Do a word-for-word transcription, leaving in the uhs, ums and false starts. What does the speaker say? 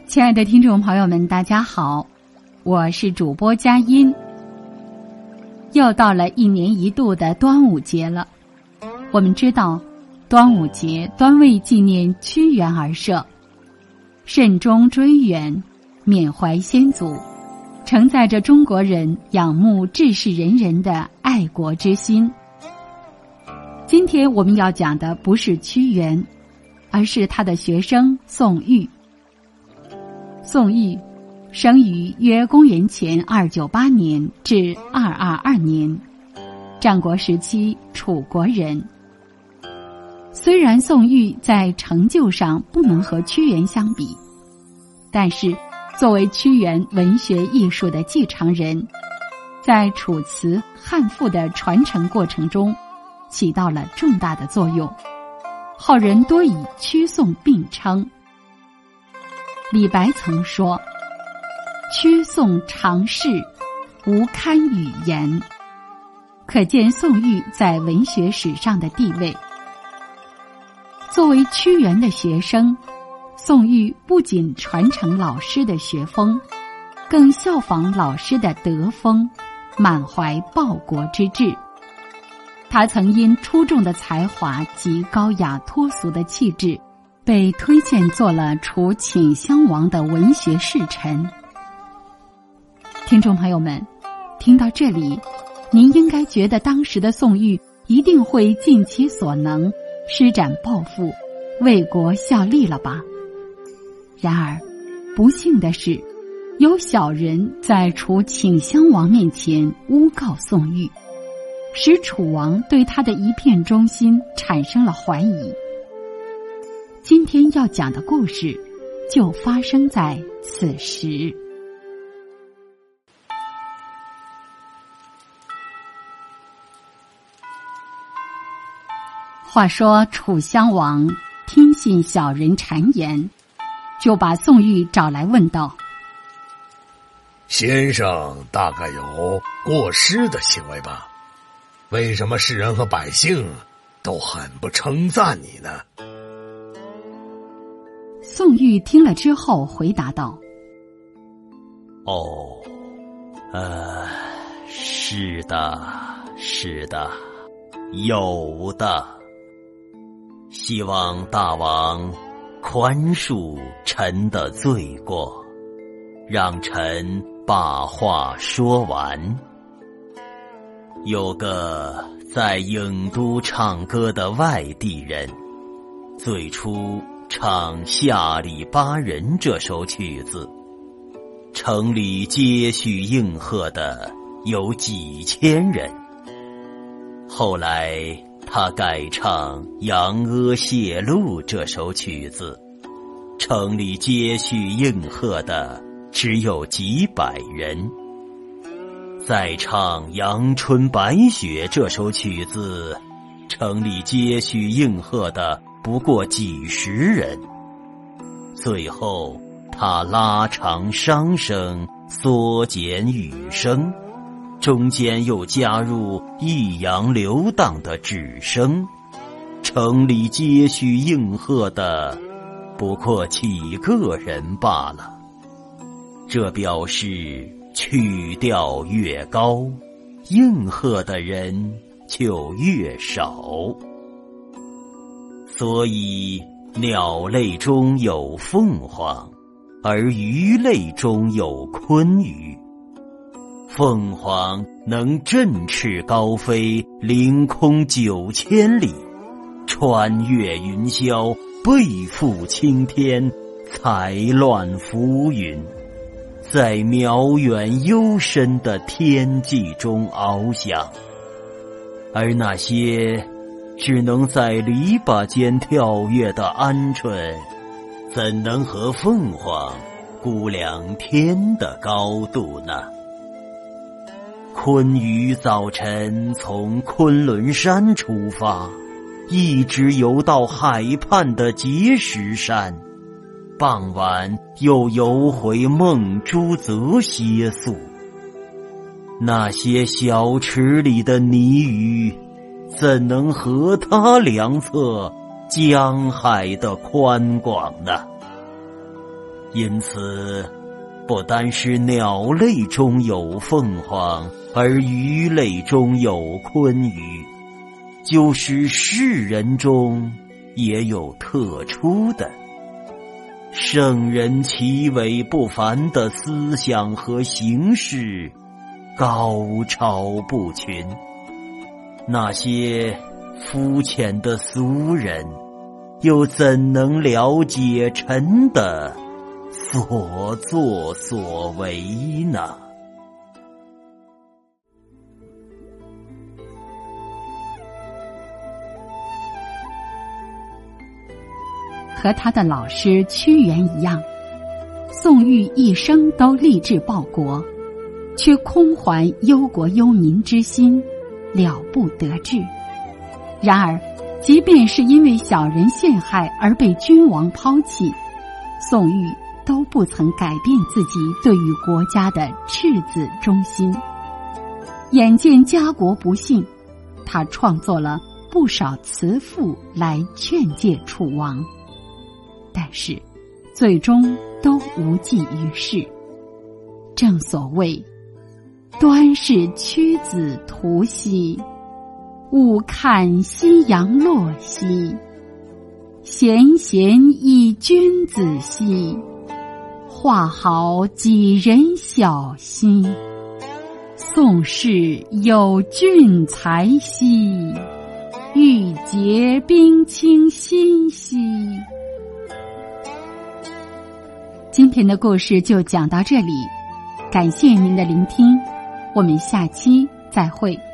亲爱的听众朋友们，大家好，我是主播佳音。又到了一年一度的端午节了。我们知道，端午节端为纪念屈原而设，慎终追远，缅怀先祖，承载着中国人仰慕志士仁人的爱国之心。今天我们要讲的不是屈原，而是他的学生宋玉。宋玉生于约公元前二九八年至二二二年，战国时期楚国人。虽然宋玉在成就上不能和屈原相比，但是作为屈原文学艺术的继承人，在楚辞汉赋的传承过程中起到了重大的作用，后人多以屈宋并称。李白曾说：屈宋常事，无堪语言，可见宋玉在文学史上的地位。作为屈原的学生，宋玉不仅传承老师的学风，更效仿老师的德风，满怀报国之志。他曾因出众的才华及高雅脱俗的气质，被推荐做了楚顷襄王的文学侍臣。听众朋友们，听到这里，您应该觉得当时的宋玉一定会尽其所能，施展抱负，为国效力了吧？然而，不幸的是，有小人在楚顷襄王面前诬告宋玉，使楚王对他的一片忠心产生了怀疑。今天要讲的故事就发生在此时。话说楚襄王听信小人谗言，就把宋玉找来问道： 先生大概有过失的行为吧？为什么世人和百姓都很不称赞你呢？ 宋玉听了之后回答道： 哦，呃，是的，是的，有的。希望大王宽恕臣的罪过，让臣把话说完。有个在郢都唱歌的外地人，最初唱《下里巴人》这首曲子，城里接续应和的有几千人。后来他改唱《扬阿谢路》这首曲子，城里接续应和的只有几百人。再唱《阳春白雪》这首曲子，城里接续应和的不过几十人。最后他拉长商声，缩减语声，中间又加入抑扬流荡的指声，城里接续应和的不过几个人罢了。这表示曲调越高，应和的人就越少。所以鸟类中有凤凰，而鱼类中有鲲鱼。凤凰能振翅高飞，凌空九千里，穿越云霄，背负青天，踩乱浮云，在渺远幽深的天际中翱翔。而那些只能在篱笆间跳跃的鹌鹑，怎能和凤凰估量天的高度呢？鲲鱼早晨从昆仑山出发，一直游到海畔的碣石山，傍晚又游回孟珠泽歇宿。那些小池里的泥鱼，怎能和它量测江海的宽广呢？ 因此，不单是鸟类中有凤凰，而鱼类中有鲲鱼，就是世人中也有特殊的圣人奇伟不凡的思想和形式，高超不群。那些肤浅的俗人，又怎能了解臣的所作所为呢？ 和他的老师屈原一样，宋玉一生都立志报国，却空怀忧国忧民之心，了不得志。然而，即便是因为小人陷害而被君王抛弃，宋玉都不曾改变自己对于国家的赤子忠心。眼见家国不幸，他创作了不少词赋来劝诫楚王，但是最终都无济于事。正所谓端是屈子图兮，勿看夕阳落兮，贤贤亦君子兮，画好几人小兮，宋氏有俊才兮，欲结冰清心兮。今天的故事就讲到这里，感谢您的聆听，我们下期再会。